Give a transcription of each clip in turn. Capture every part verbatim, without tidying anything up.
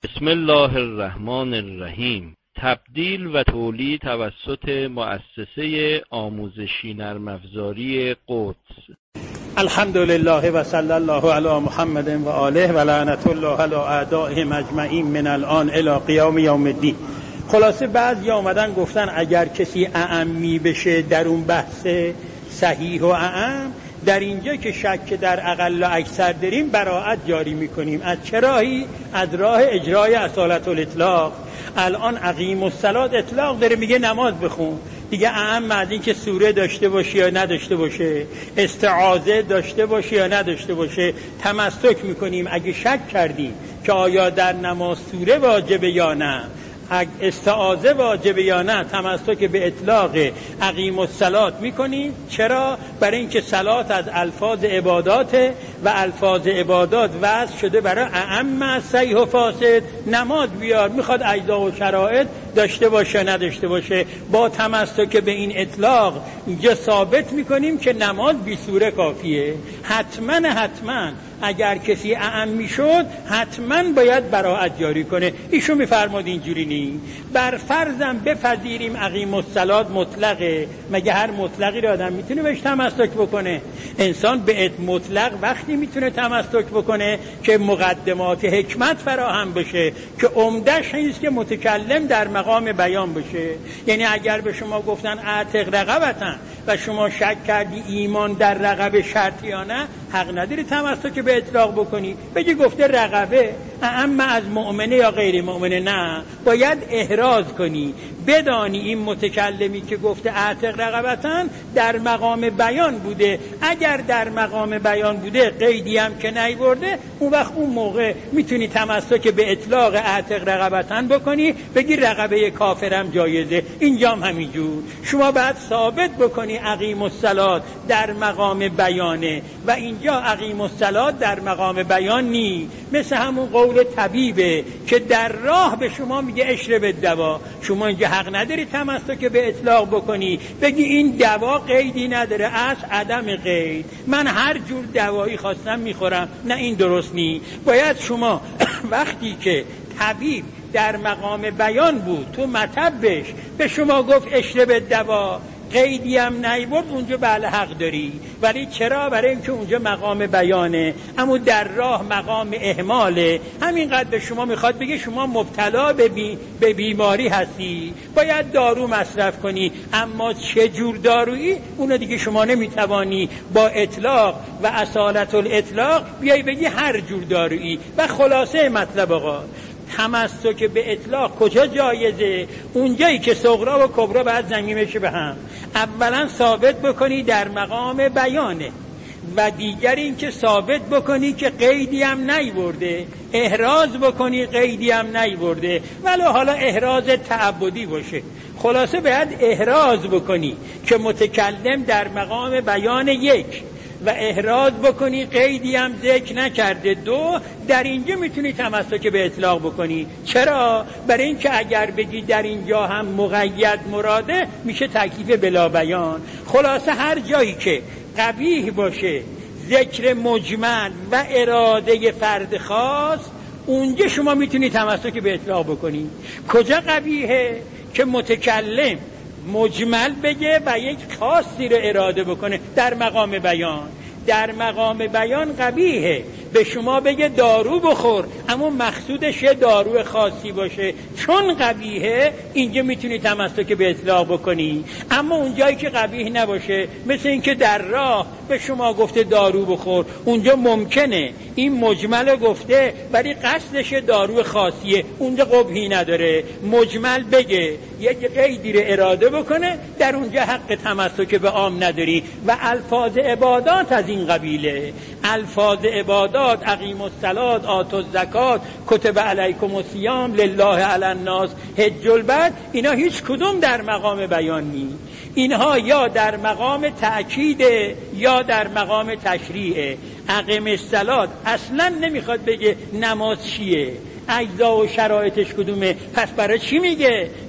بسم الله الرحمن الرحیم. تبدیل و تولید توسط مؤسسه آموزشی نرم افزاری قدس. الحمدلله و صلی الله علی محمد و آله و لعنت الله علی اعدائهم اجمعین من الان الی قیام یوم الدین. خلاصه بعضی آمدن گفتن اگر کسی اعمی بشه در اون بحث صحیح و اعم، در اینجا که شک در اقل و اکثر داریم براءت جاری میکنیم. از چه راهی؟ از راه اجرای اصالت الاطلاق. الان اقیم الصلاة اطلاق داره، میگه نماز بخون دیگه، اعم از این که سوره داشته باشه یا نداشته باشه، استعاذه داشته باشه یا نداشته باشه، تمسک میکنیم. اگه شک کردیم که آیا در نماز سوره واجبه یا نه، استعاذه واجبه یا نه، تمسک به اطلاق اقیم الصلاة میکنیم. چرا؟ برای اینکه صلات از الفاظ عبادات و الفاظ عبادات وضع شده برای اعم صحیح و فاسد. نماز بیار، میخواد اجزا و شرایط داشته باشه نداشته باشه، با تمسک به این اطلاق اینجا ثابت میکنیم که نماز بی سوره کافیه. حتما حتما اگر کسی اعم میشد حتما باید براءت جاری کنه. ایشون میفرماد اینجوری نی، بر فرضم بپذیریم اقیم الصلاة مطلقه. مگه هر مطلقی را آدم میتونه بهش تمسک بکنه؟ انسان به مطلق وقتی میتونه تمسک بکنه که مقدمات حکمت فراهم بشه، که عمدهش اینست که متکلم در مقام بیان بشه. یعنی اگر به شما گفتن اعتق رقبتن و شما شک کردی ایمان در رقبه شرطی یا نه، حق نداری تمسک به اطلاق بکنی، بگی گفته رقبه، اما از مؤمنه یا غیر مؤمنه. نه، باید احراز کنی، بدانی این متکلمی که گفته اعتق رقبتن در مقام بیان بوده. اگر در مقام بیان بوده قیدی هم که نیورده، اون وقت اون موقع میتونی تمسک به اطلاق اعتق رقبتن بکنی، بگی رقبه کافرم جایزه. اینجام همینجور شما باید ثابت بکنی اقیم الصلاة در مقام بیانه و اینجا اقیم الصلاة در مقام بیان نی. مثل همون قول طبیبه که در راه به شما میگه اشرب الدوا، شما اینجا حق نداری تمسک به اطلاق بکنی، بگی این دوا قیدی نداره، از عدم قید، من هر جور دوایی خواستم میخورم. نه، این درست نی. باید شما وقتی که طبیب در مقام بیان بود، تو مطبش به شما گفت اشرب الدوا، قیدی هم نیورد، اونجا بله حق داری. ولی چرا؟ برای اینکه اونجا مقام بیانه، اما در راه مقام اهماله. همینقدر به شما میخواد بگه شما مبتلا به, بی... به بیماری هستی، باید دارو مصرف کنی، اما چه جور دارویی اونو دیگه شما نمیتوانی با اطلاق و اصالت الاطلاق بیای بگی هر جور دارویی. و خلاصه مطلب آقا، تمسک به اطلاق کجا جایزه؟ اونجایی که صغرا و کبرا باید زمین بشه به هم. اولا ثابت بکنی در مقام بیانه، و دیگر این که ثابت بکنی که قیدی هم نیورده، احراز بکنی قیدی هم نیورده، ولی حالا احراز تعبدی باشه. خلاصه باید احراز بکنی که متکلم در مقام بیان یک، و احراز بکنی قیدی هم ذکر نکرده دو. در اینجا میتونی تمسک به اطلاق بکنی. چرا؟ برای اینکه اگر بگی در اینجا هم مقید مراده، میشه تکلیف بلا بیان. خلاصه هر جایی که قبیح باشه ذکر مجمل و اراده فرد خاص، اونجا شما میتونی تمسک به اطلاق بکنی. کجا قبیحه؟ که متکلم مجمل بگه و یک خاصی رو اراده بکنه در مقام بیان. در مقام بیان قبیحه به شما بگه دارو بخور، اما مقصودش یه دارو خاصی باشه. چون قبیحه اینجا میتونی تمسک به اطلاق بکنی. اما اونجایی که قبیح نباشه، مثل اینکه در راه به شما گفته دارو بخور، اونجا ممکنه این مجمل گفته ولی قصدش دارو خاصیه، اونجا قبحی نداره. مجمل بگه یک قیدی رو اراده بکنه، در اونجا حق تمسک به عام نداری. و الفاظ عبادات از این قبیله، الفاظ عبادات، اقیم الصلاة، آتوا الزکات، کتب علیکم الصیام، لله علی الناس حج البیت، اینا هیچ کدوم در مقام بیان نیست. اینها یا در مقام تأکید یا در مقام تشریعه. اقیم الصلاة اصلا نمیخواد بگه نماز چیه، اجزا و شرایطش کدومه، پس برای چی میگه؟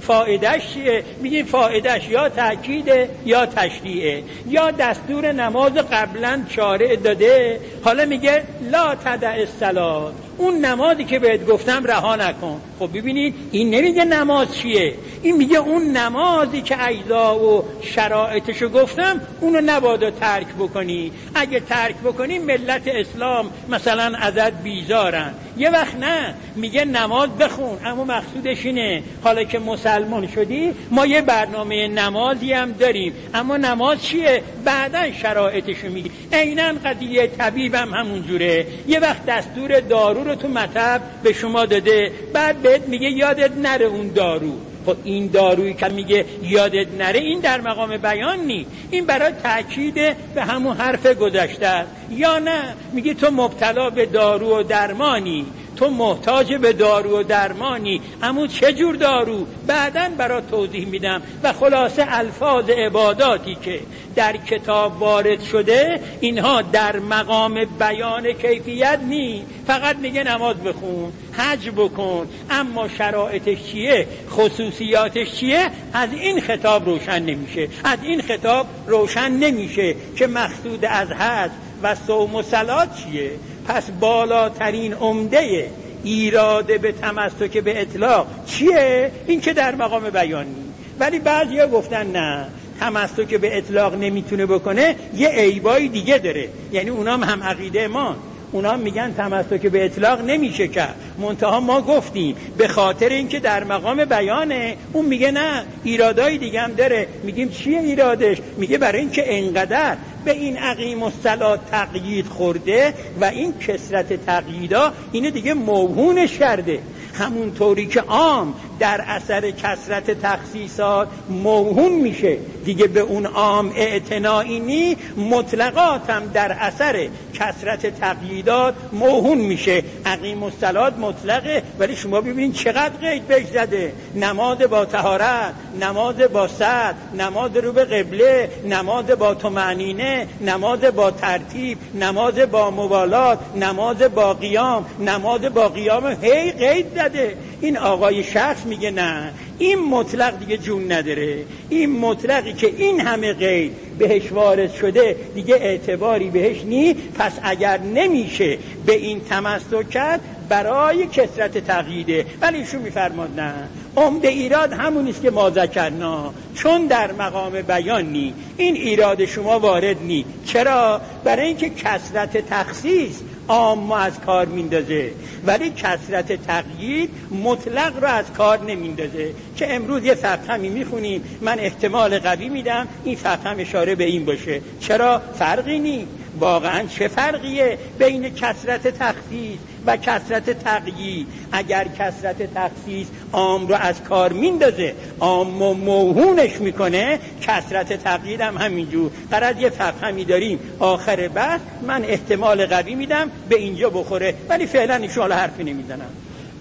فایدهش چیه؟ میگیم فایدهش یا تأکیده یا تشریعه، یا دستور نماز قبلا شارع داده، حالا میگه لا تدع الصلاة، اون نمازی که بهت گفتم رها نکن. خب ببینید این نمیگه نماز چیه، این میگه اون نمازی که اجزا و شرایطشو گفتم اونو نباید ترک بکنی، اگه ترک بکنی ملت اسلام مثلا ازت بیزارن. یه وقت نه، میگه نماز بخون، اما مقصودش اینه حالا که مسلمان شدی ما یه برنامه نمازی هم داریم، اما نماز چیه بعدن شرایطشو میگی. عیناً قضیه طبیب هم همون جوره، یه وقت دستور دارو رو تو مطب به شما داده، بعد بهت میگه یادت نره اون دارو. خب این دارویی که میگه یادت نره این در مقام بیان نی، این برای تأکید به همون حرف گذشته است. یا نه میگه تو مبتلا به دارو و درمانی، تو محتاج به دارو و درمانی، اما چه جور دارو بعداً برات توضیح میدم. و خلاصه الفاظ عباداتی که در کتاب وارد شده اینها در مقام بیان کیفیت نی، فقط میگه نماز بخون، حج بکن، اما شرایطش چیه، خصوصیاتش چیه، از این خطاب روشن نمیشه. از این خطاب روشن نمیشه که مقصود از حج و صوم و صلات چیه. پس بالاترین عمده ایراده به تمسک به اطلاق چیه؟ این که در مقام بیانی. ولی بعضیا گفتن نه، تمسک به اطلاق نمیتونه بکنه، یه عیبای دیگه داره، یعنی اونام هم عقیده ما، اونا میگن تمسک به اطلاق نمیشه کرد، منتها ما گفتیم به خاطر اینکه در مقام بیانه. اون میگه نه، ایرادای دیگه هم داره. میگیم چیه ایرادش؟ میگه برای اینکه انقدر به این اقیم الصلاة تقیید خورده و این کثرت تقییدا اینو دیگه موهونش کرده، همون طوری که عام در اثر کثرت تخصیصات موهون میشه دیگه به اون عام اعتنایی نی، مطلقات هم در اثر کثرت تقییدات موهون میشه. اقیم الصلاة مطلقه ولی شما ببینید چقدر قید بهش زده، نماز با طهارت، نماز با سد، نماز رو به قبله، نماز با طمأنینه، نماز با ترتیب، نماز با موالات، نماز با قیام، نماز با قیام، هی قید زده. این آقای شخص میگه نه، این مطلق دیگه جون نداره، این مطلقی که این همه قید بهش وارد شده دیگه اعتباری بهش نی. پس اگر نمیشه به این تمسک کرد برای کثرت تقییده. ولی ایشون میفرماد نه، عمده ایراد همونیست که ما ذکرنا، چون در مقام بیان نی این ایراد شما وارد نی. چرا؟ برای اینکه کثرت تخصیص عام از کار میندازه ولی کثرت تقیید مطلق رو از کار نمیندازه. که امروز یه صفحه می میخونیم، من احتمال قوی میدم این صفحه اشاره به این باشه. چرا؟ فرقی نی، واقعا چه فرقیه بین کثرت تخصیص و کثرت تقیید؟ اگر کثرت تخصیص عام رو از کار میندازه، عام و موهونش میکنه، کثرت تقیید هم همینجور. قرار یه صفحه میداریم آخر بحث، من احتمال قوی میدم به اینجا بخوره، ولی فعلا ایشون حرفی نمیزنم.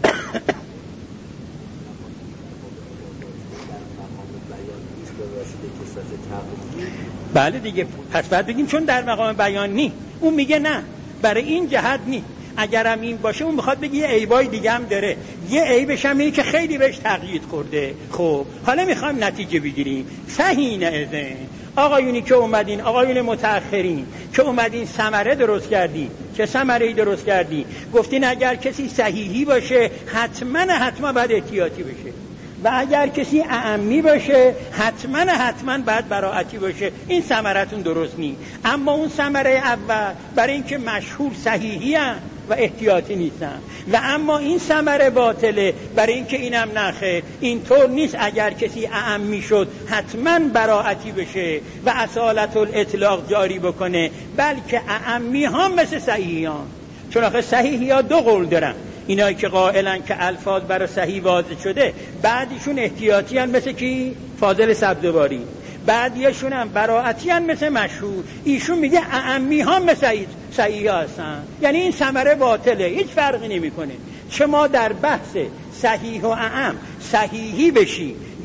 بله دیگه، پس باید بگیم چون در مقام بیان نی. اون میگه نه، برای این جهت نی. اگرم این باشه اون میخواد بگه یه عیبای دیگه هم داره، یه عیبش هم اینه که خیلی بهش تقیید خورده. خب حالا میخوایم نتیجه بگیریم. صحیح نه آقایونی که اومدین، آقایون متأخرین که اومدین ثمره درست کردین. چه ثمره‌ای درست کردین؟ گفتین اگر کسی صحیحی باشه حتما حتما باید احتیاطی بشه، و اگر کسی اعمی باشه حتما حتما باید براعتی باشه. این ثمرتون درست نیست. اما اون ثمره اول برای اینکه مشهور صحیحی هم و احتیاطی نیستن، و اما این ثمره باطله برای اینکه اینم نخه. اینطور نیست اگر کسی اعمی شد حتما براعتی بشه و اصالت الاطلاق جاری بکنه، بلکه اعمی ها مثل صحیحی ها. چون آخه صحیحی ها دو قول دارن، اینایی که قائلن که الفاظ برای صحیح واضح شده، بعدیشون احتیاطی هن مثل کی؟ فاضل سبزواری. بعدیشون هم براعتی هن مثل مشهور. ایشون میگه اعمی ها مثل صحیح ها هستن، یعنی این ثمره باطله، هیچ فرقی نمی کنه. چه ما در بحث صحیح و اعم صحیحی بشی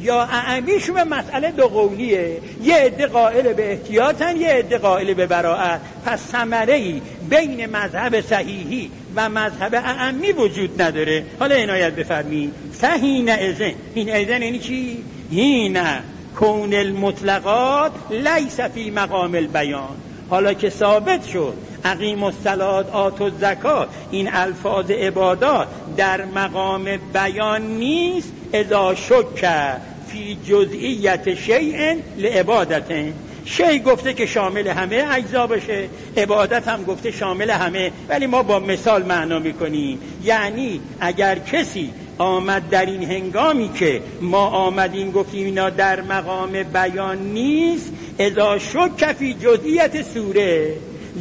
یا اعمیشون به مسئله دو قولیه، یه عده قائل به احتیاطن، یه عده قائل به براءت. پس ثمره‌ای بین مذهب صحیحی و مذهب اعمی وجود نداره. حالا عنایت بفرمایید. فحین اذن، این اذن یعنی چی؟ هین کون المطلقات لیس فی مقام البیان. حالا که ثابت شد اقیم الصلات آتوا الزکات این الفاظ عبادات در مقام بیان نیست، اذا شک فی جزئیت شیء لعبادت. شیء گفته که شامل همه اجزا باشه، عبادت هم گفته شامل همه، ولی ما با مثال معنا میکنیم. یعنی اگر کسی آمد در این هنگامی که ما آمدیم گفتیم اینا در مقام بیان نیست، اذا شک فی جزئیت سوره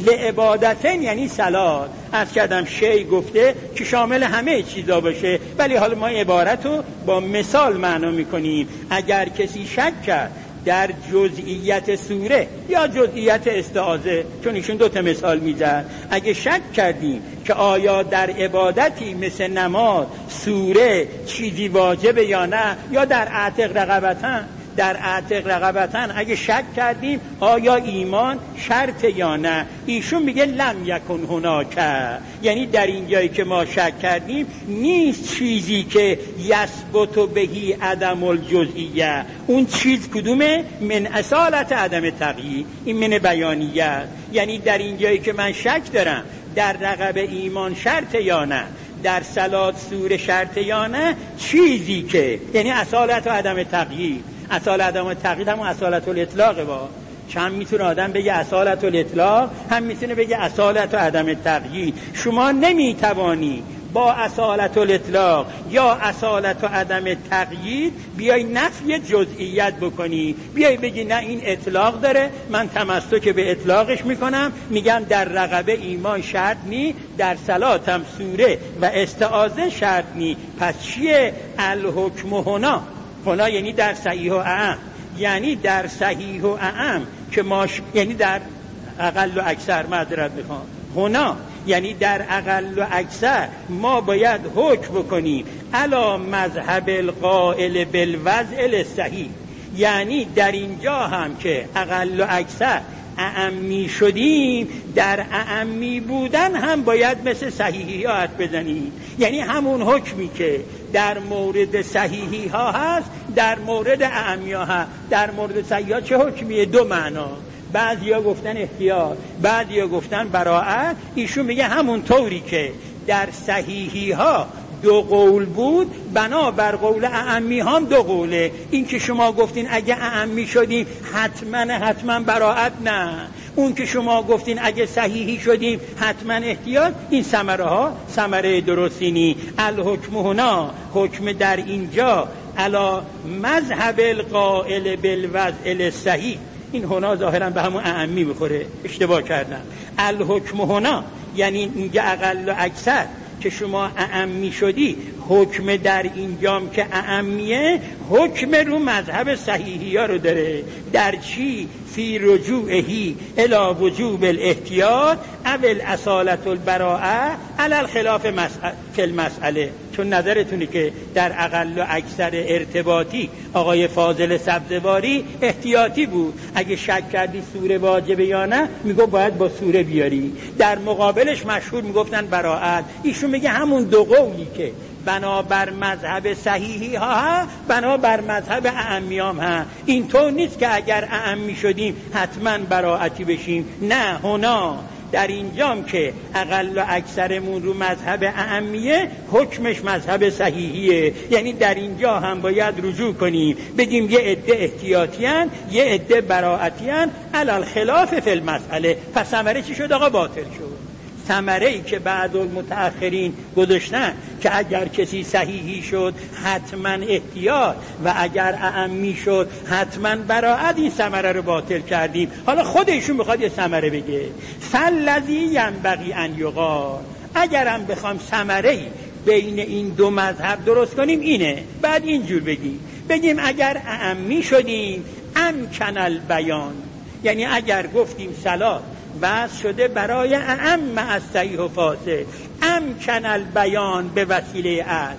لعبادتن یعنی صلات. از کردم شیء گفته که شامل همه چیزا باشه، ولی حالا ما عبارت رو با مثال معنا میکنیم. اگر کسی شک کرد در جزئیت سوره یا جزئیت استعاذه، چون ایشون دو تا مثال میزد، اگه شک کردیم که آیا در عبادتی مثل نماز سوره چیزی واجبه یا نه، یا در اعتق رقبتن در اعتق رقبتن اگه شک کردیم آیا ایمان شرط یا نه، ایشون میگه لم یکن هناک، یعنی در این جایی که ما شک کردیم نیست چیزی که یثبت بهی عدم الجزئیه. اون چیز کدومه؟ من اصالت عدم تغییر، این من بیانیه. یعنی در این جایی که من شک دارم در رقبه ایمان شرط یا نه، در صلات سوره شرط یا نه، چیزی که یعنی اصالت و عدم تغییر. اصالت عدم تغییر هم اصالت الاطلاق با چند میتونه آدم بگه اصالت الاطلاق، هم میتونه بگه اصالت و عدم تغییر. شما نمیتوانی با اصالت الاطلاق یا اصالت و عدم تغییر بیای نفی جزئیت بکنی، بیای بگی نه این اطلاق داره، من تمسک به اطلاقش میکنم، میگم در رقبه ایمان شرط نی، در صلاتم سوره و استعاذه شرط نی. پس چیه؟ الحکم هنا. هنا یعنی در صحیح و اعم، یعنی در صحیح و اعم که ما ش... یعنی در اقل و اکثر، معذرت میخوام، هنا یعنی در اقل و اکثر ما باید حکم بکنیم علی مذهب القائل بالوضع الصحیح. یعنی در اینجا هم که اقل و اکثر اعمی شدیم، در اعمی بودن هم باید مثل صحیحی ها حد بزنیم. یعنی همون حکمی که در مورد صحیحی ها هست در مورد اعمی ها هست. در مورد صحیحی ها چه حکمیه؟ دو معنا، بعضی ها گفتن احتیاط، بعضی ها گفتن براءت. ایشون میگه همون طوری که در صحیحی ها دو قول بود، بنا بر قول اعمی هم دو قوله. این که شما گفتین اگه اعمی شدیم حتما حتما براءت، نه. اون که شما گفتین اگه صحیحی شدیم حتما احتیاط، این ثمره ها ثمره درستی نی. الحکم هنا، حکم در اینجا علی مذهب القائل بالوضع الصحیح. این هنا ظاهرا به همون اعمی بخوره، اشتباه کردم. الحکم هنا یعنی میگه اقل و اکثر که شما اعمی شدی، حکم در اینجام که اعمیه حکم رو مذهب صحیحی ها رو داره. در چی؟ فی رجوعهی الی وجوب الاحتیاط او الاصالت البراءه علی الخلاف فی المسئله. چون نظرتونه که در اقل و اکثر ارتباطی آقای فاضل سبزواری احتیاطی بود، اگه شک کردی سوره واجبه یا نه میگو باید با سوره بیاری. در مقابلش مشهور میگفتن براءت. ایشون میگه همون دو قولی که بنابر مذهب صحیحی ها ها بنابر مذهب اعمیام ها. اینطور نیست که اگر اعمی شدیم حتما براءتی بشیم، نه. هنا در اینجام که اقل و اکثرمون رو مذهب اعمیه، حکمش مذهب صحیحیه. یعنی در اینجا هم باید رجوع کنیم، بگیم یه عده احتیاطیان، یه عده براءتیان، علی الخلاف فی المسئله. پس ثمره چی شد آقا؟ باطل شد. ثمره ای که بعد المتأخرین گذاشتن که اگر کسی صحیحی شد حتما احتیاط و اگر اعمی شد حتما براءت، این ثمره رو باطل کردیم. حالا خودشون میخواد یه ثمره بگه. فالذی ینبغی ان یقال، اگرم بخوام ثمره ای بین این دو مذهب درست کنیم اینه، بعد اینجور بگیم بگیم اگر اعمی شدیم امکن البیان، یعنی اگر گفتیم صلات بس شده برای اعم از صحیح و فاسد، امکن البیان به وسیله اصل،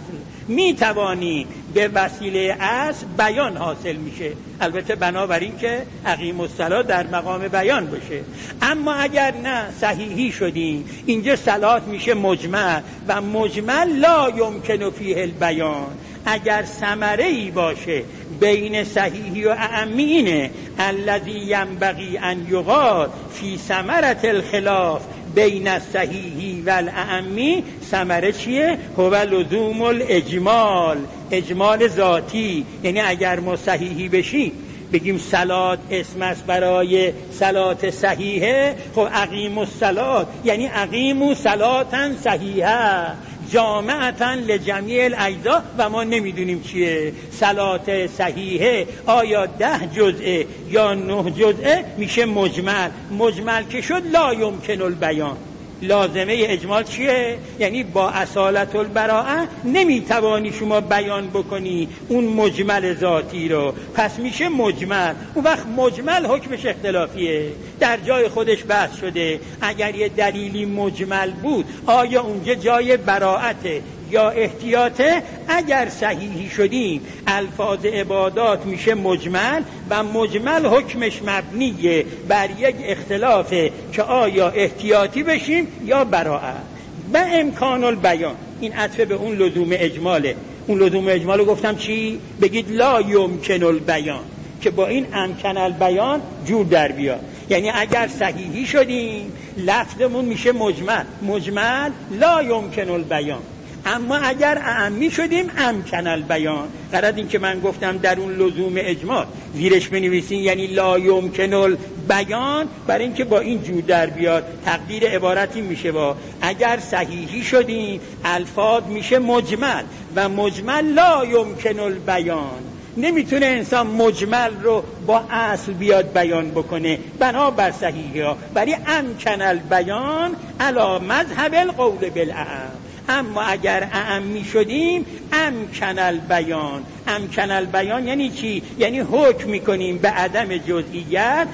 می توانیم به وسیله اصل بیان حاصل میشه، البته بنابراین که اقیم الصلاة در مقام بیان باشه. اما اگر نه صحیحی شدیم، اینجا صلات میشه مجمل و مجمل لا یمکن فیه البیان. اگر ثمره ای باشه بین صحیحی و اعمی اینه الذی ینبغی ان یقال فی ثمرة الخلاف بین الصحیحی و الاعمی، ثمره چیه؟ هو لزوم الاجمال، اجمال ذاتی. یعنی اگر ما صحیحی بشیم بگیم صلات اسم است برای صلات صحیحه، خب اقیم الصلاة یعنی اقیموا صلاة صحیحه جامعتاً لجمیع الاجزاء و ما نمیدونیم چیه صلات صحیحه، آیا ده جزءه یا نه جزءه، میشه مجمل. مجمل که شد لا یمکن البیان. لازمه اجمال چیه؟ یعنی با اصالت البراءه نمیتوانی شما بیان بکنی اون مجمل ذاتی رو، پس میشه مجمل. اون وقت مجمل حکمش اختلافیه، در جای خودش بحث شده. اگر یه دلیلی مجمل بود آیا اونجا جای براءته یا احتیاطه؟ اگر صحیحی شدیم الفاظ عبادات میشه مجمل و مجمل حکمش مبنیه بر یک اختلافه که آیا احتیاطی بشیم یا براءه. و امکان البیان، این عطف به اون لزوم اجماله. اون لزوم اجمالو گفتم چی؟ بگید لا یمکن البیان، که با این امکن البیان جور در بیاد. یعنی اگر صحیحی شدیم لفظمون میشه مجمل، مجمل لا یمکن البیان. اما اگر اعمی شدیم امکن البیان. غرض این که من گفتم در اون لزوم اجمال زیرش بنویسین یعنی لا یمکن البیان، برای اینکه با این جور در بیاد. تقدیر عبارتی میشه با اگر صحیحی شدیم الفاظ میشه مجمل و مجمل لا یمکن البیان. نمیتونه انسان مجمل رو با اصل بیاد بیان بکنه بنابر صحیحی ها، برای امکن البیان علی مذهب القول بالاعم. اما اگر اعمی شدیم امکن البیان. امکن البیان یعنی چی؟ یعنی حکم میکنیم به عدم جزئیت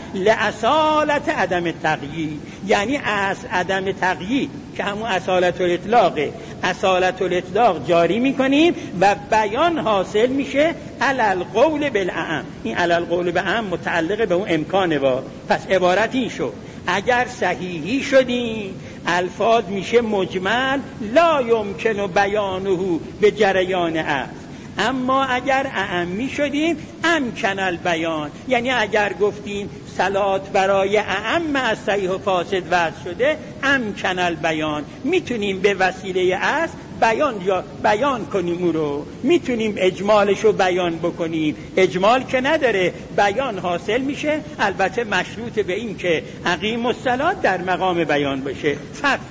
لاصالت عدم تقیید، یعنی اصل عدم تقیید که همون اصالت الاطلاقه، اصالت الاطلاق جاری میکنیم و بیان حاصل میشه علی القول بالاعم. این علی القول بالاعم متعلق به اون امکانه با. پس عبارت این شد اگر صحیحی شدیم الفاظ میشه مجمل لا یمکن بیانه به جریان اصل. اما اگر اعمی شدیم امکن البیان، یعنی اگر گفتیم صلات برای اعم از صحیح و فاسد وضع شده امکن البیان، میتونیم به وسیله اصل بیان یا بیان کنیم، او رو میتونیم اجمالش رو بیان بکنیم. اجمال که نداره بیان حاصل میشه، البته مشروط به این که اقیم الصلاة در مقام بیان باشه. فتح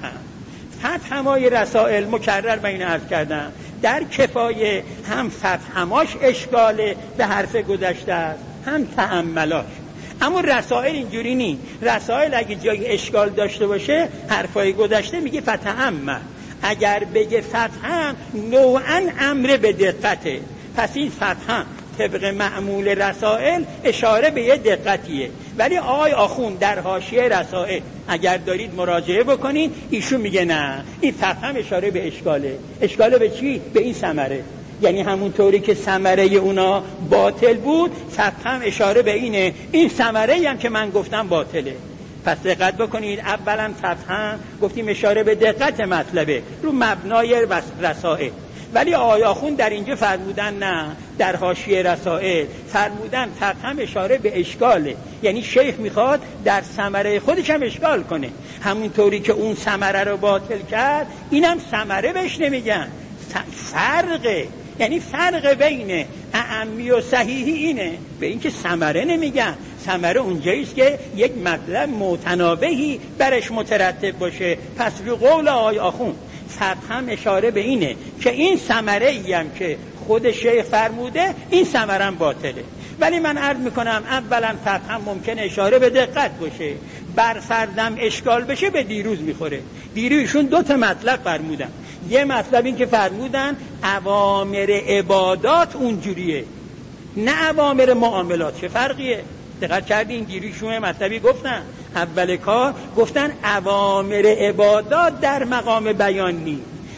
فتح همای رسائل مکرر بین عرض کردم در کفایه هم فتح هماش اشکاله به حرف گذشته است هم تأملاش. اما رسائل اینجوری نی. رسائل اگه جای اشکال داشته باشه حرفای گذشته میگه فتحم، اگر بگه فتحم نوعا امر به دقته. پس این فتحم طبق معمول رسائل اشاره به یه دقتیه. ولی آقای آخون در حاشیه رسائل اگر دارید مراجعه بکنید ایشون میگه نه، این فتحم اشاره به اشکاله. اشکاله به چی؟ به این ثمره. یعنی همون طوری که ثمره اونا باطل بود فتحم اشاره به اینه، این ثمره هم که من گفتم باطله. پس دقت بکنید، اولا فتحم گفتیم اشاره به دقت مطلبه رو مبنای رسائل. ولی آقای آخوند در اینجا فرمودن نه، در حاشیه رسائل فرمودن فتحم اشاره به اشکاله، یعنی شیخ میخواد در ثمره خودش هم اشکال کنه. همون طوری که اون ثمره رو باطل کرد اینم ثمره بهش نمیگن، فرقه. یعنی فرق بین اعمی و صحیحی اینه، به اینکه ثمره نمیگن. ثمره اونجاییست که یک مطلب متنابهی برش مترتب باشه. پس رو قول آقای آخوند فتح هم اشاره به اینه که این ثمره ای هم که خود شیخ فرموده این ثمره هم باطله. ولی من عرض میکنم اولا فتح هم ممکن اشاره به دقت باشه، بر فردم اشکال بشه به دیروز میخوره. دیروزشون دو تا مطلب فرمودن. یه مطلب این که فرمودن اوامر عبادات اونجوریه نه اوامر معاملات. چه فرقیه؟ دقت کردین دیروزشون مطلبی گفتن. اول کار گفتن اوامر عبادات در مقام بیان نی،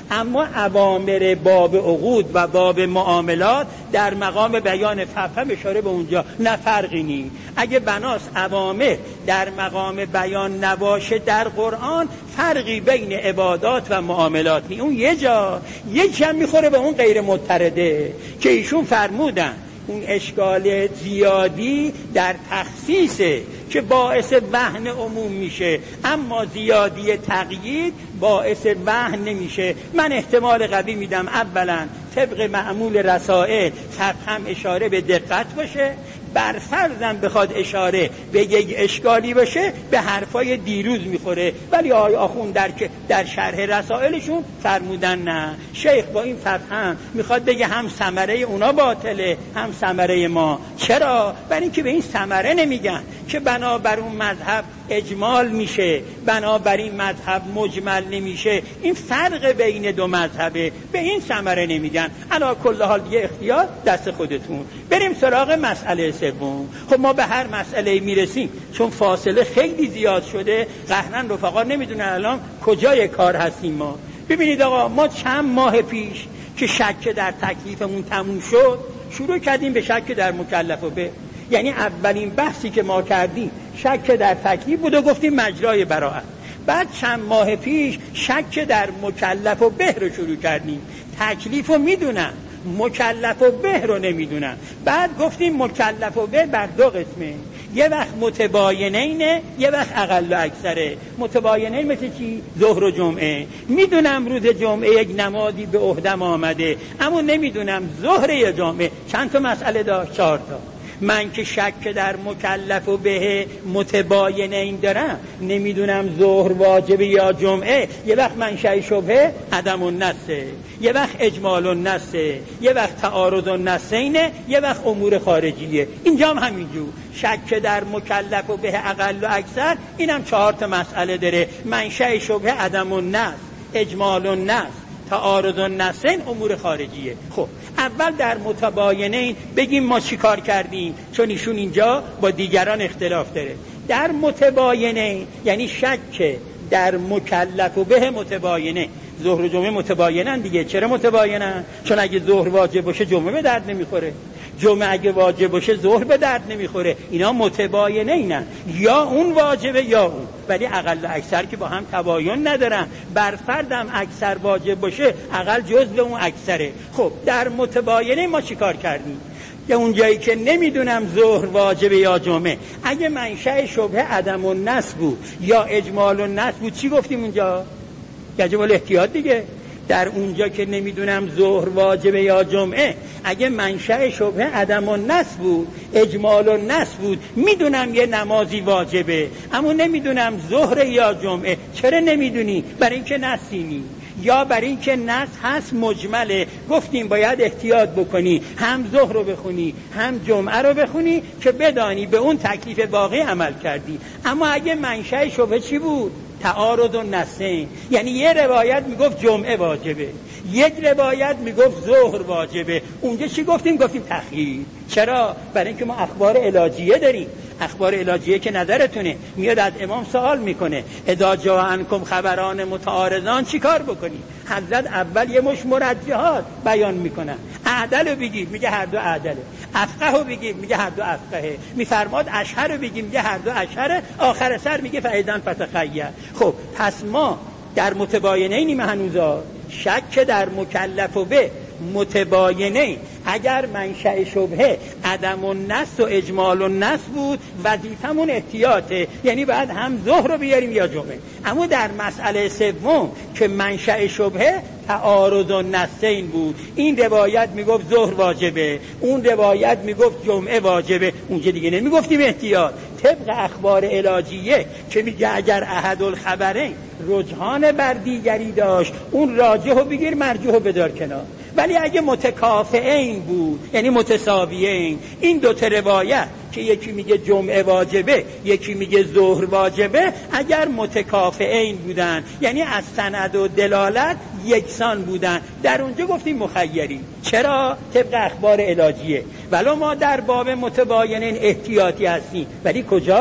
اما اوامر باب عقود و باب معاملات در مقام بیان فقه اشاره به اونجا، نه فرقی نی. اگه بناس اوامر در مقام بیان نباشه در قرآن، فرقی بین عبادات و معاملات نی. اون یه جا یک هم میخوره به اون غیر مضطرده که ایشون فرمودن اون اشکال زیادی در تخصیصه که باعث وهن عموم میشه، اما زیادی تقیید باعث وهن نمیشه. من احتمال قوی میدم اولا طبق معمول رسائل هم اشاره به دقت باشه، بر فرضم بخواد اشاره به یک اشکالی باشه به حرفای دیروز میخوره، ولی آقای آخوند در در شرح رسائلشون فرمودن نه، شیخ با این فهم میخواد بگه هم ثمره اونا باطله هم ثمره ما. چرا؟ برای اینکه به این ثمره نمیگن که بنابر اون مذهب اجمال میشه، بنابر این مذهب مجمل نمیشه. این فرق بین دو مذهبه، به این ثمره نمیگن. علا کل حال دیگه اختیار دست خودتون. بریم سراغ مسئله سوم. خب ما به هر مسئله میرسیم چون فاصله خیلی زیاد شده، قهرن رفقا نمیدونن الان کجای کار هستیم ما. ببینید آقا، ما چند ماه پیش که شک در تکلیفمون تموم شد شروع کردیم به شک در مکلف و به، یعنی اولین بحثی که ما کردیم شک در تکلیف بود و گفتیم مجرای براءت. بعد چند ماه پیش شک در مکلف و به رو شروع کردیم. تکلیف رو میدونم، مکلف و به رو نمیدونم. بعد گفتیم مکلف و به بر دو قسمه، یه وقت متباینینه یه وقت اقل و اکثره. متباینین مثل چی؟ ظهر و جمعه. میدونم روز جمعه یک نمازی به عهدم آمده، اما نمیدونم ظهر یا جمعه. چند تا مسئله داشت؟ چهار تا. من که شک در مکلف و به متباینین دارم، نمیدونم ظهر واجب یا جمعه، یه وقت منشأ شبهه عدم النصه، یه وقت اجمال النصه، یه وقت تعارض النصینه، یه وقت امور خارجیه. اینجا هم همینجور شک در مکلف و به اقل و اکثر، اینم چهار تا مسئله داره. منشأ شبهه عدم النص، اجمال النص، تعارض النصین، امور خارجیه. خب اول در متباینین بگیم ما چی کار کردیم، چون ایشون اینجا با دیگران اختلاف داره. در متباینین یعنی شک در مکلف و به متباینه. ظهر و جمعه متباینن دیگه. چرا متباینن؟ چون اگه ظهر واجب باشه جمعه به درد نمیخوره، جمعه اگه واجب باشه ظهر به درد نمیخوره. اینا متباینه اینن، یا اون واجبه یا اون، ولی اقل و اکثر که با هم تباین ندارن. بر فردم اکثر واجب باشه، اقل جزء اون اکثره. خب در متباینه ما چی کار کردیم؟ که اون جایی که نمیدونم ظهر واجبه یا جمعه، اگه منشأ شبهه عدم النص بود یا اجمال النص بود، چی گفتیم اونجا؟ یجب الاحتیاط دیگه. در اونجا که نمیدونم ظهر واجبه یا جمعه، اگه منشأ شبهه عدم النص بود، اجمال النص بود، میدونم یه نمازی واجبه اما نمیدونم ظهر یا جمعه. چرا نمیدونی؟ برای اینکه نصینی، یا برای اینکه نص هست مجمله. گفتیم باید احتیاط بکنی، هم ظهر رو بخونی هم جمعه رو بخونی که بدانی به اون تکلیف واقعی عمل کردی. اما اگه منشأ شبهه چی بود؟ تعارض النصین، یعنی یه روایت میگفت جمعه واجبه، یک روایت میگفت ظهر واجبه. اونجا چی گفتیم؟ گفتیم تخییر. چرا؟ برای اینکه ما اخبار علاجیه داریم. اخبار علاجیه که نظرتونه، میاد از امام سوال میکنه اذا جاء عنکم خبران متعارضان چی کار بکنی؟ حضرت اول یه مش مرجحات بیان میکنن. اعدل رو بگیر، میگه هر دو اعدله. افقه رو بگیر، میگه هر دو افقهه. میفرماد اشهر رو بگیم، میگه هر دو اشهره. آخر سر میگه فایدن فتخیر. خب پس ما در متباینینیم هنوزا. شک در مکلف و به متباینه، اگر منشأ شبهه عدم النص و اجمال النص بود، وظیفمون احتیاطه، یعنی بعد هم ظهر رو بیاریم یا جمعه. اما در مسئله سوم که منشأ شبهه تعارض النصین بود، این روایت میگفت ظهر واجبه، اون روایت میگفت جمعه واجبه، اونجا دیگه نمیگفتیم احتیاط. طبق اخبار علاجیه که میگه اگر احد الخبرین رجحان بر دیگری داشت، اون راجح رو بگیر، مرجوح رو بدار کنار. ولی اگه متکافئین بود، یعنی متساویین، این دو تا روایت که یکی میگه جمعه واجبه یکی میگه ظهر واجبه، اگر متکافئین بودن، یعنی از سند و دلالت یکسان بودن، در اونجا گفتیم مخیری. چرا؟ طبق اخبار علاجیه. ولی ما در باب متباینین احتیاطی هستیم. ولی کجا؟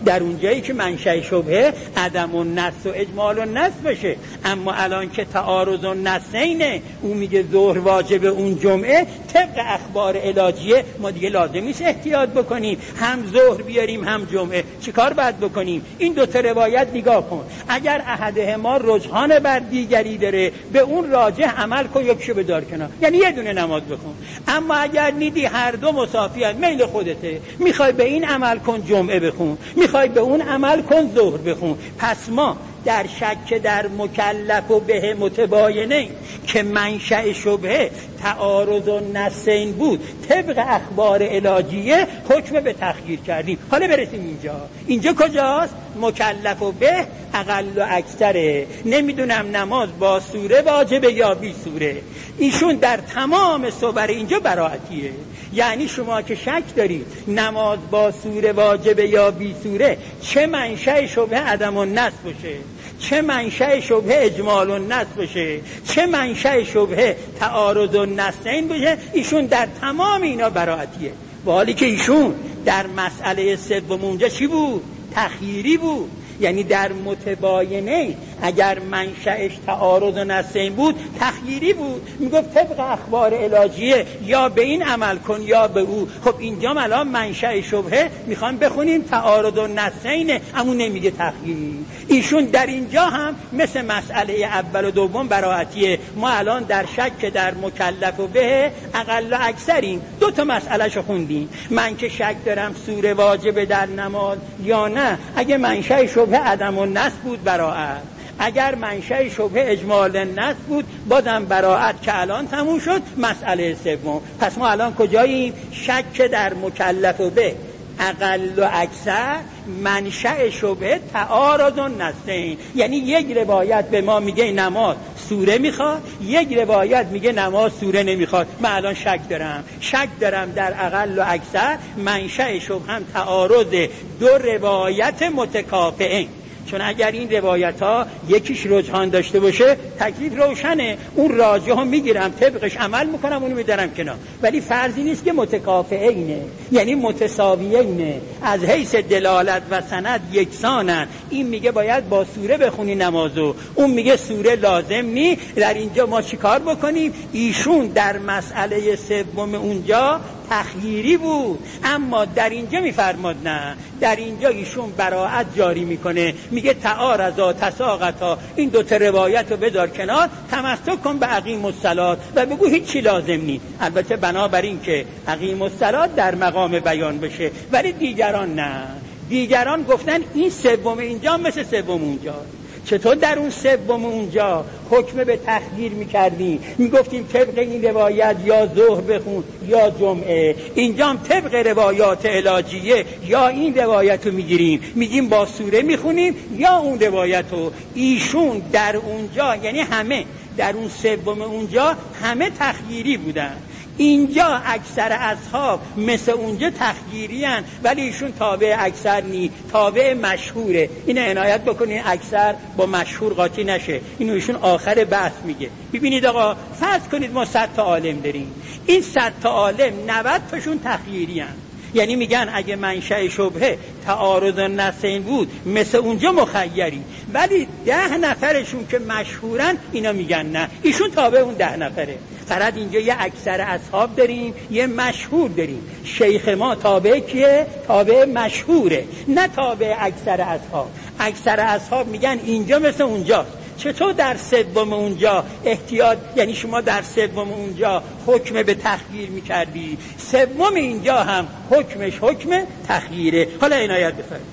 در اونجایی که منشأ شبهه عدم النص و اجمال النص باشه. اما الان که تعارض النصینه، اون میگه ظهر واجب اون جمعه، طبق اخبار علاجیه ما دیگه لازم نیست احتیاط بکنیم هم ظهر بیاریم هم جمعه. چیکار باید بکنیم؟ این دو تا روایت نگاه کن، اگر احدهما رجحان بر دیگری داره به اون راجح عمل کن، یکشو بدار کنار، یعنی یه دونه نماز بخون. اما اگر نیدی هر دو مساوی هست، میل خودته، میخوای به این عمل کن جمعه بخون، میخوای به اون عمل کن ظهر بخون. پس ما در شک در مکلف و به متباینه که منشأ شبهه تعارض النصین بود، طبق اخبار علاجیه حکم به تخییر کردیم. حالا برسیم اینجا. اینجا کجاست؟ مکلف و به اقل و اکثره. نمیدونم نماز با سوره واجبه یا بی سوره. ایشون در تمام صور اینجا براعتیه. یعنی شما که شک دارید نماز با سوره واجبه یا بی سوره، چه منشأ شبهه عدم النص باشه، چه منشأ شبهه اجمال النص باشه، چه منشأ شبهه تعارض النصین باشه، ایشون در تمام اینا براعتیه. و حالی که ایشون در مسئله سوم اونجا چی بود؟ تخییری بود. یعنی در متباینه اگر منشأش تعارض و نصین بود تخییری بود، میگفت طبق اخبار علاجیه یا به این عمل کن یا به او. خب اینجا الان منشأ شبهه میخوام بخونیم تعارض و نصینه، اما نمیگه تخییری. ایشون در اینجا هم مثل مسئله اول و دوم براعتیه. ما الان در شک در مکلف و به اقل و اکثریم. دو تا مسئله شو خوندیم. من که شک دارم سوره واجب در نماز یا نه، اگه منشأ شبهه عدم النص بود براعت، اگر منشأ شبهه اجمال النص بود بازم براعت، که الان تموم شد مسئله سوم. پس ما الان کجاییم؟ شک در مکلف و به اقل و اکثر منشأ شبهه تعارض النصین. یعنی یک روایت به ما میگه نماز سوره میخواد، یک روایت میگه نماز سوره نمیخواد. من الان شک دارم شک دارم در اقل و اکثر منشأ شبهه هم تعارض دو روایت متکافئین. چون اگر این روایت ها یکیش رجحان داشته باشه تکلیف روشنه، اون راجح رو میگیرم طبقش عمل میکنم، اونو میدارم کنار. ولی فرضی نیست که متکافئینه، یعنی متساویینه، از حیث دلالت و سند یکسانن. این میگه باید با سوره بخونی نمازو، اون میگه سوره لازم نی. در اینجا ما چیکار بکنیم؟ ایشون در مسئله سوم اونجا تخییری بود، اما در اینجا میفرماد نه، در اینجا ایشون براعت جاری میکنه، میگه تعارضا تساقطا، این دو تا روایت رو بدار کنار، تمسک کن به اقیم الصلات و بگو هیچی لازم نی. البته بنابراین که اقیم الصلات در مقام بیان بشه، ولی دیگران نه. دیگران گفتن این سوم اینجا مثل سوم اونجا. چطور در اون سوم اونجا حکم به تخییر میکردیم؟ میگفتیم طبق این روایت یا ظهر بخون یا جمعه. اینجا هم طبق روایات علاجیه یا این روایت رو میگیریم، میگیم با سوره میخونیم یا اون روایت رو. ایشون در اونجا یعنی همه در اون سوم اونجا همه تخییری بودن. اینجا اکثر اصحاب مثل اونجا تخییری هن، ولی ایشون تابع اکثر نی، تابع مشهوره. این عنایت بکنین اکثر با مشهور قاطی نشه. اینو ایشون آخر بحث میگه. ببینید آقا، فرض کنید ما صد تا عالم داریم، این صد تا عالم نود تاشون تخییری هن. یعنی میگن اگه منشأ شبهه تعارض النصین بود مثل اونجا مخیری، ولی ده نفرشون که مشهورن اینا میگن نه، ایشون تابع اون ده نفره. فرض اینجا یه اکثر اصحاب داریم، یه مشهور داریم. شیخ ما تابع کیه؟ تابع مشهوره، نه تابع اکثر اصحاب. اکثر اصحاب میگن اینجا مثل اونجاست. چطور در سوم اونجا احتیاط، یعنی شما در سوم اونجا حکم به تخییر میکردی، سوم اینجا هم حکمش حکم تخییره. حالا عنایت بفرمایید.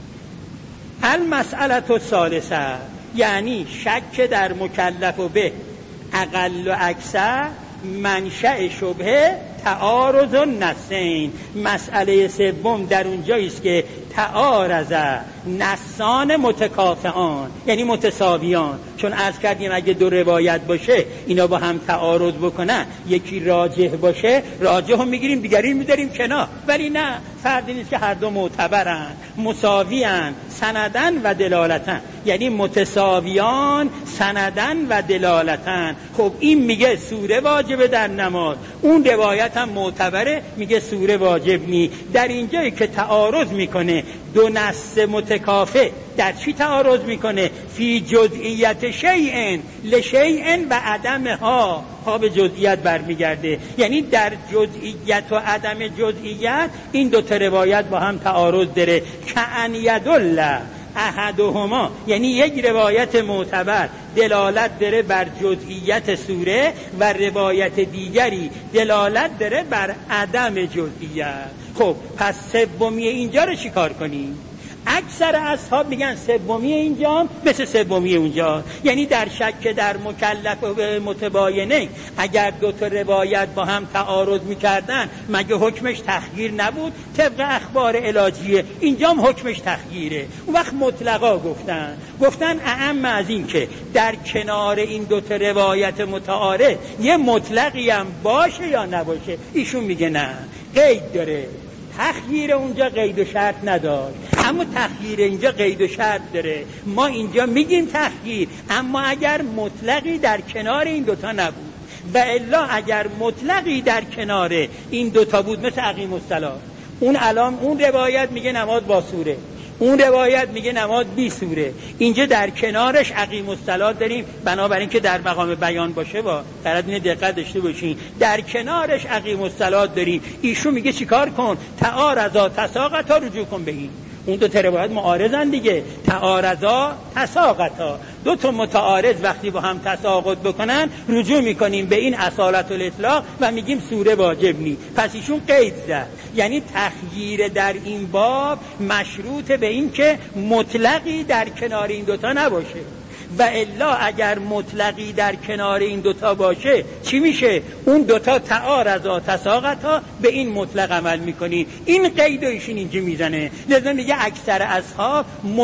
المسئله الثالثه، یعنی شک در مکلف و به اقل و اکثر منشأ شبهه تعارض النصین. مسئله سوم در اونجایی است که تعارض نصان متکافئان، یعنی متساویان. چون عرض کردیم اگه دو روایت باشه اینا با هم تعارض بکنن، یکی راجح باشه راجح رو میگیریم دیگری میذاریم کنار. ولی نه، فردی نیست که هر دو معتبرن، مساویان سندن و دلالتن، یعنی متساویان سندن و دلالتن. خب این میگه سوره واجبه در نماز، اون روایت هم معتبره میگه سوره واجب نی. در اینجایی که تعارض میکنه دو نص متکافه در چی تعارض میکنه؟ فی جزئیت شیء لشیء و عدمها، ها به جزئیت برمیگرده، یعنی در جزئیت و عدم جزئیت این دو تا روایت با هم تعارض داره. کأن یدل احدهما، یعنی یک روایت معتبر دلالت داره بر جزئیت سوره و روایت دیگری دلالت داره بر عدم جزئیت. خب پس سومی اینجا رو چی کار کنیم؟ اکثر اصحاب میگن سومی اینجا مثل سومی اونجا، یعنی در شک در مکلف و متباینه اگر دو تا روایت با هم تعارض میکردن مگه حکمش تخییر نبود؟ طبق اخبار علاجیه اینجا هم حکمش تخییره. اون وقت مطلقا گفتن گفتن اعم از این که در کنار این دو تا روایت متعارض یه مطلقی هم باشه یا نباشه. ایشون میگه نه، قید داره. تخییر اونجا قید و شرط نداشت، اما تخییر اینجا قید و شرط داره. ما اینجا میگیم تخییر، اما اگر مطلقی در کنار این دوتا نبود و الا اگر مطلقی در کنار این دوتا بود مثل اقیم الصلاة، اون الان اون روایت میگه نماز با سوره، اون روایت میگه نماز بی سوره، اینجا در کنارش اقیم الصلاة داریم. بنابراین که در مقام بیان باشه با طرف اینه دقت داشته باشین، در کنارش اقیم الصلاة داریم. ایشون میگه چیکار کن؟ تعارضا تساقطا، رجوع کن به این. اون دو تا روایت معارضن دیگه، تعارضا تساقطا، دو تا متعارض وقتی با هم تساقط بکنن رجوع میکنیم به این اصالت الاطلاق و میگیم سوره واجب نی. پس ایشون قید زد، یعنی تخییر در این باب مشروط به این که مطلقی در کنار این دوتا نباشه و الا اگر مطلقی در کنار این دوتا باشه چی میشه؟ اون دوتا تعارضا تساقطا، به این مطلق عمل میکنی. این قید و ایشون اینجا میزنه. لذا میگه اکثر اصحاب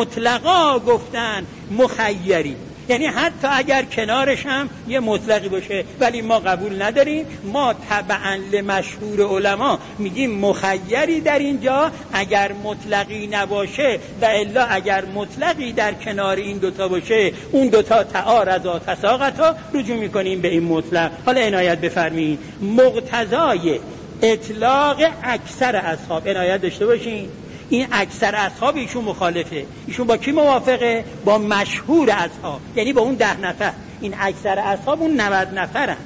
مطلقا گفتن مخیری، یعنی حتی اگر کنارش هم یه مطلقی باشه، ولی ما قبول نداریم. ما تبعا لمشهور علما میگیم مخیری در اینجا اگر مطلقی نباشه و الا اگر مطلقی در کنار این دوتا باشه اون دوتا تعارضا تساقطا، رجوع میکنیم به این مطلق. حالا عنایت بفرمایید، مقتضای اطلاق اکثر اصحاب، عنایت داشته باشین، این اکثر اصحاب ایشون مخالفه. ایشون با کی موافقه؟ با مشهور اصحاب، یعنی با اون ده نفر. این اکثر اصحاب اون نود نفرن.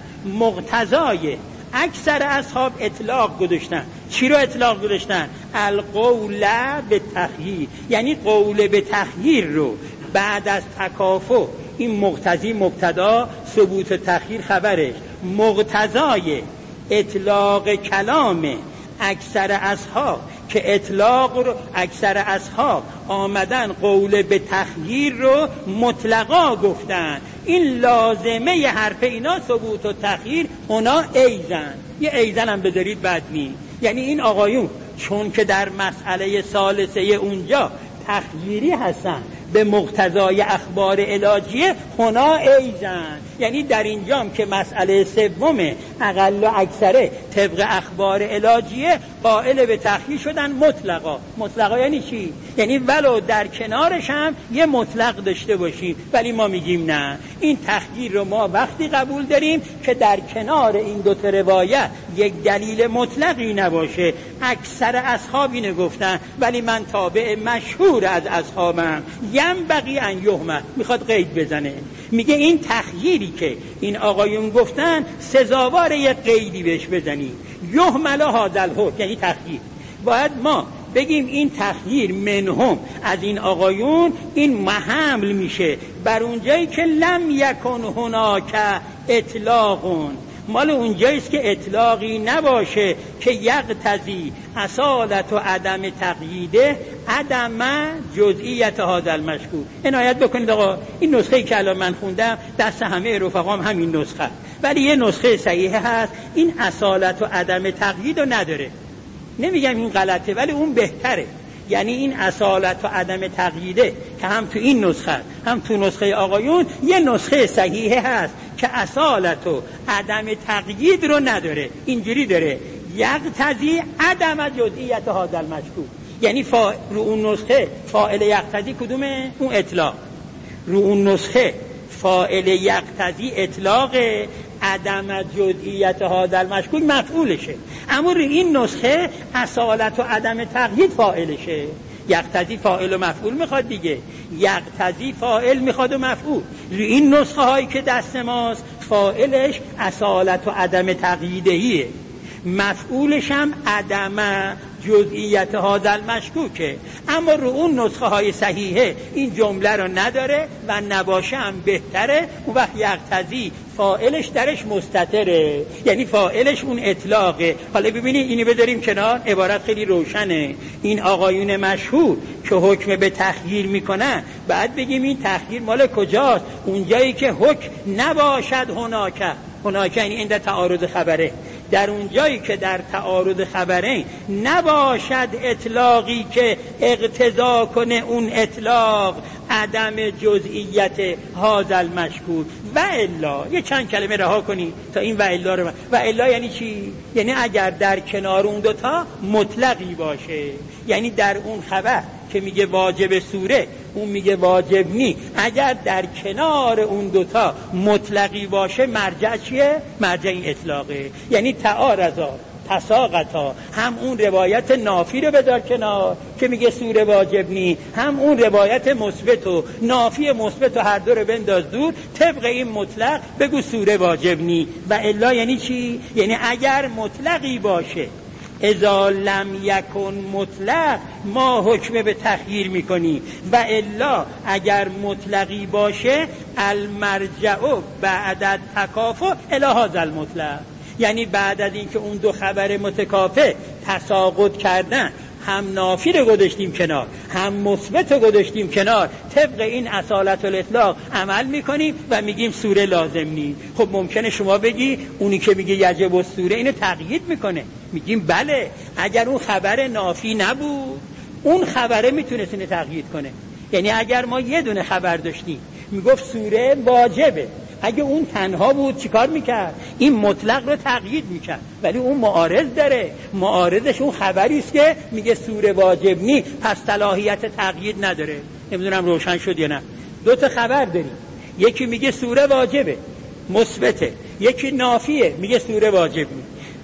مقتضای اکثر اصحاب اطلاق گذاشتن. چی رو اطلاق گذاشتن؟ القول به تخییر، یعنی قول به تخییر رو بعد از تکافؤ، این مقتضی مبتدا، ثبوت تخییر خبرش، مقتضای اطلاق کلام اکثر اصحاب که اطلاق رو اکثر اصحاب آمدن قول به تخییر رو مطلقا گفتن. این لازمه ی حرف اینا ثبوت و تخییر، اونا ایزن. یه ایزن هم بذارید بد نی، یعنی این آقایون چون که در مسئله ثالثه اونجا تخییری هستن به مقتضای اخبار علاجیه، هنا ایزن، یعنی در اینجام که مسئله سوم اقل و اکثره طبق اخبار علاجیه قائل به تخییر شدن مطلقا. مطلقا یعنی چی؟ یعنی ولو در کنارش هم یه مطلق داشته باشیم، ولی ما میگیم نه، این تخییر رو ما وقتی قبول داریم که در کنار این دو تا روایت یک دلیل مطلقی نباشه. اکثر اصحاب اینو گفتن، ولی من تابع مشهور از اصحابم. ینبغی ان یهمل، میخواد قید بزنه، میگه این تخییری که این آقایون گفتن سزاوار یک قیدی بهش بزنی. یهمل هذا الحکم، یعنی تخییر. باید ما بگیم این تخییر منهم از این آقایون این محمل میشه بر اونجایی که لم یکن هناک اطلاقون، مال اونجاییست که اطلاقی نباشه که یقتضی اصالت و عدم تقییده عدم جزئیت هذا المشکوک. عنایت بکنید آقا، این نسخه‌ای که الان من خوندم دست همه رفقام همین نسخه، ولی یه نسخه صحیحه هست این اصالت و عدم تقیید رو نداره. نمیگم این غلطه، ولی اون بهتره. یعنی این اصالت و عدم تقییده که هم تو این نسخه هم تو نسخه آقایون یه نسخه صحیحه هست که اصالت و عدم تقیید رو نداره. اینجوری داره یقتضی عدم جزئیت هذا المشکوک، یعنی فا... رو اون نسخه فاعل یقتضی کدومه؟ اون اطلاق. رو اون نسخه فاعل یقتضی اطلاق، عدم جزئیت هذا المشکوک مفعولشه. اما رو این نسخه اصالت و عدم تقیید فاعلشه. یقتضی فاعل و مفعول میخواد دیگه، یقتضی فاعل میخواد و مفعول. این نسخه هایی که دست ماست فاعلش اصالت و عدم تقییدهیه، مفعولش هم عدم جزئیت هازل مشکوکه. اما رو اون نسخه های صحیحه این جمله رو نداره و نباشه هم بهتره. اون وقت یقتضی فاعلش درش مستتره، یعنی فاعلش اون اطلاقه. حالا ببینید اینی بذاریم کنار، عبارت خیلی روشنه. این آقایون مشهور که حکم به تخییر میکنن بعد بگیم این تخییر مال کجاست؟ اونجایی که حکم نباشد هناکه. هناکه یعنی این در تعارض خبره، در اون جایی که در تعارض خبرین نباشد اطلاقی که اقتضا کنه اون اطلاق عدم جزئیت هازل مشکوک. و الا یه چند کلمه رها کنی تا این و الا رو. و الا یعنی چی؟ یعنی اگر در کنار اون دوتا مطلقی باشه، یعنی در اون خبر که میگه واجب سوره اون میگه واجب نی، اگر در کنار اون دوتا مطلقی باشه مرجع چیه؟ مرجع این اطلاقه. یعنی تعارضا تساقطا، هم اون روایت نافی رو بذار کنار که میگه سوره واجب نی، هم اون روایت مثبت و نافی مثبت و هر دو رو بنداز دور، طبق این مطلق بگو سوره واجب نی. و الا یعنی چی؟ یعنی اگر مطلقی باشه، اذا لم یکن مطلق ما حکم به تخییر میکنی. و الا اگر مطلقی باشه المرجع بعد تکافؤ الی هذا المطلق، یعنی بعد از اینکه اون دو خبر متکافئ تساقط کردن، هم نافی رو گذاشتیم کنار هم مثبت رو گذاشتیم کنار، طبق این اصالت الاطلاق عمل میکنیم و میگیم سوره لازم نی. خب ممکنه شما بگی اونی که میگه یجب السوره اینو تقیید میکنه. میگیم بله، اگر اون خبر نافی نبود اون خبره میتونست اینو تقیید کنه. یعنی اگر ما یه دونه خبر داشتیم میگفت سوره واجبه، اگه اون تنها بود چیکار میکرد؟ این مطلق رو تقیید میکرد. ولی اون معارض داره، معارضش اون خبری است که میگه سوره واجب نی، پس صلاحیت تقیید نداره. نمیدونم روشن شد یا نه. دو تا خبر داریم، یکی میگه سوره واجبه مثبته، یکی نافیه میگه سوره واجب نی.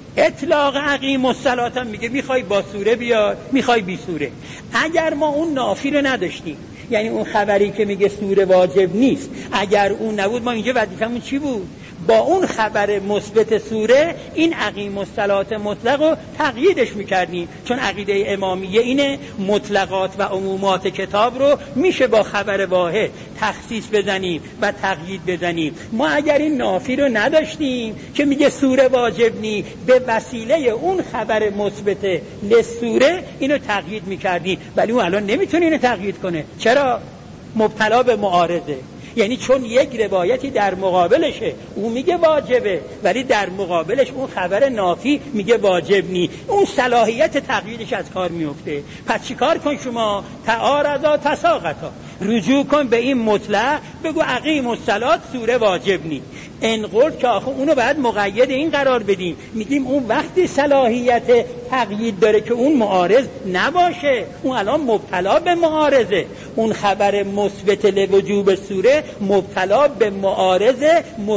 اطلاق اقیم الصلاة هم میگه میخوای با سوره بیار میخوای بی سوره. اگر ما اون نافی رو نداشتیم، یعنی اون خبری که میگه سوره واجب نیست، اگر اون نبود ما اینجا وظیفمون چی بود؟ با اون خبر مثبت سوره این اقیم الصلاة مطلق رو تقییدش میکردیم، چون عقیده امامیه اینه مطلقات و عمومات کتاب رو میشه با خبر واحد تخصیص بزنیم و تقیید بزنیم. ما اگر این نافی رو نداشتیم که میگه سوره واجب نی، به وسیله اون خبر مثبت لسوره اینو تقیید میکردیم. ولی اون الان نمیتونه اینو تقیید کنه. چرا؟ مبتلا به معارضه. یعنی چون یک روایتی در مقابلشه اون میگه واجبه، ولی در مقابلش اون خبر نافی میگه واجب نی، اون صلاحیت تقییدش از کار میفته. پس چی کار کن شما؟ تعارضا تساقطا، رجوع کن به این مطلق، بگو اقیم الصلاة سوره واجب نی. انقل که آخه اونو باید مقید این قرار بدیم، میگیم اون وقتی صلاحیت تقیید داره که اون معارض نباشه. اون الان مبتلا به معارضه، اون خبر مثبت لوجوب سوره مبتلا به معارض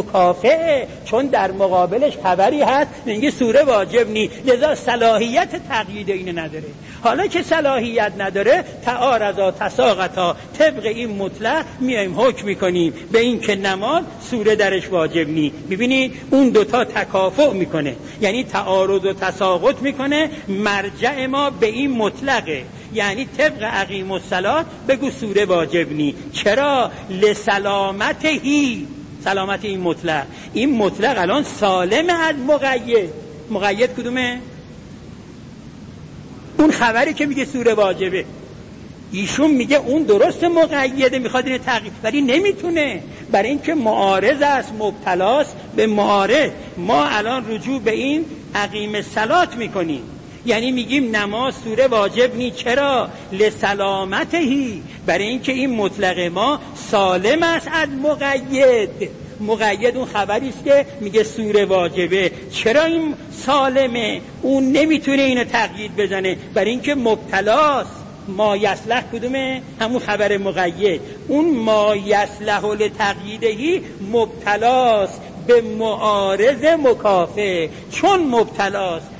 مکافئه، چون در مقابلش خبری هست میگه سوره واجب نی، لذا صلاحیت تقیید اینو نداره. حالا که صلاحیت نداره تعارضا تساقطا، طبق این مطلق میایم حکم میکنیم به این که نماز سوره درش واجب نی. ببینید اون دوتا تکافؤ میکنه، یعنی تعارض و تساقط میکنه. مرجع ما به این مطلقه، یعنی طبق اقیم الصلاة بگو سوره واجب نی. چرا؟ لسلامتهی، سلامت این مطلق. این مطلق الان سالم از مقید. مقید کدومه؟ اون خبری که میگه سوره واجبه. ایشون میگه اون درست مقیده، میخواد اینو تغییر، ولی نمیتونه، برای اینکه معارض است، مبتلاست به معارض. ما الان رجوع به این اقیم الصلاة میکنیم، یعنی میگیم نماز سوره واجب نی. چرا؟ لسلامتهی، برای اینکه این مطلق ما سالم است از مقید. مقید اون خبری است که میگه سوره واجبه. چرا این سالمه؟ اون نمیتونه اینو تقیید بزنه، برای اینکه مبتلاست. ما یصلح کدومه؟ همون خبر مقید. اون ما یصلح لتقییدهی مبتلاست به معارض مکافئ، چون مبتلاست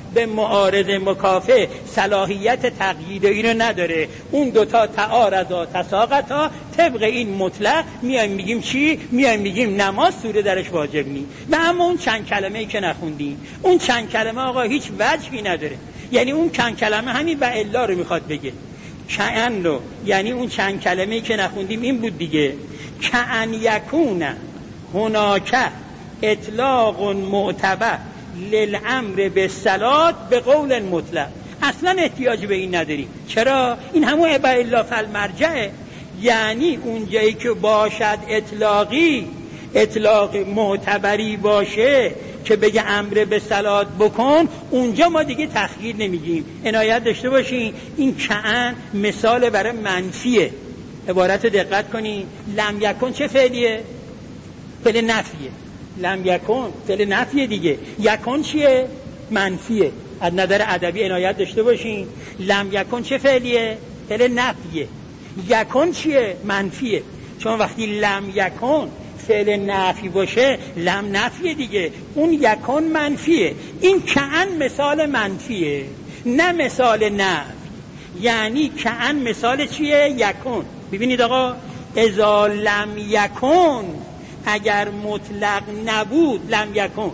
به معارض مکافئ صلاحیت تقیید اینو نداره. اون دوتا تعارضا تساقطا، طبق این مطلق میایم میگیم چی؟ میایم میگیم نماز سوره درش واجب نی. و اما اون چند کلمه‌ای که نخوندیم، اون چند کلمه آقا هیچ وجهی نداره. یعنی اون چند کلمه همین و الا رو میخواد بگه، کأن رو. یعنی اون چند کلمه‌ای که نخوندیم این بود دیگه، کأن یکون هناک اطلاق معتبر للامر بالصلاة به قول مطلق. اصلا احتیاج به این نداری. چرا؟ این همون ابا الا فالمرجعه. یعنی اون جایی که باشد اطلاقی، اطلاق معتبری باشه که بگه امر به صلات بکن، اونجا ما دیگه تخییر نمیگیم. عنایت داشته باشین این کأن مثال برای منفیه. عبارت دقت کنین، لم یکن چه فعلیه؟ فعل نفیه. لم یکن فعل نفیه دیگه. یکن چیه؟ منفیه. از نظر ادبی عنایت داشته باشین، لم یکن چه فعلیه؟ فعل نفیه. یکن چیه؟ منفیه. چون وقتی لم یکن فعل نفی باشه، لم نفیه دیگه، اون یکن منفیه. این کأن مثال منفیه نه مثال نفی. یعنی کأن مثال چیه؟ یکن. ببینید آقا، اذا لم یکن، اگر مطلق نبود، لم یکن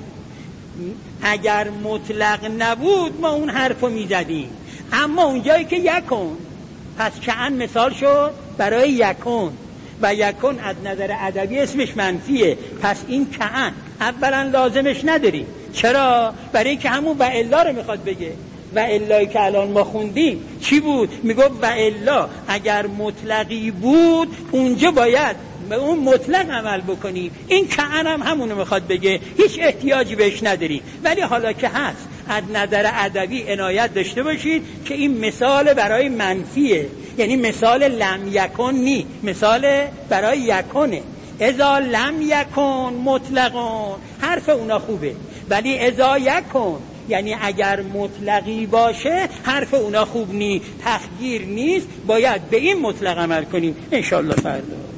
اگر مطلق نبود ما اون حرفو میزدیم. اما اونجایی که یکن، پس کأن مثال شد برای یکن و یکن از نظر ادبی اسمش منفیه. پس این کأن اولا لازمش نداری. چرا؟ برای اینکه همون و الا رو میخواد بگه. و الایی که الان ما خوندیم چی بود؟ میگفت و الا اگر مطلقی بود اونجا باید به اون مطلق عمل بکنیم. این کأن هم همونو میخواد بگه، هیچ احتیاجی بهش نداری. ولی حالا که هست، از نظر ادبی عنایت داشته باشید که این مثال برای منفیه. یعنی مثال لم یکن نی، مثال برای یکنه. اذا لم یکن مطلقون، حرف اونا خوبه. ولی اذا یکن یعنی اگر مطلقی باشه، حرف اونا خوب نی، تخییر نیست. باید به این مطلق عمل کنیم. انشالله فردا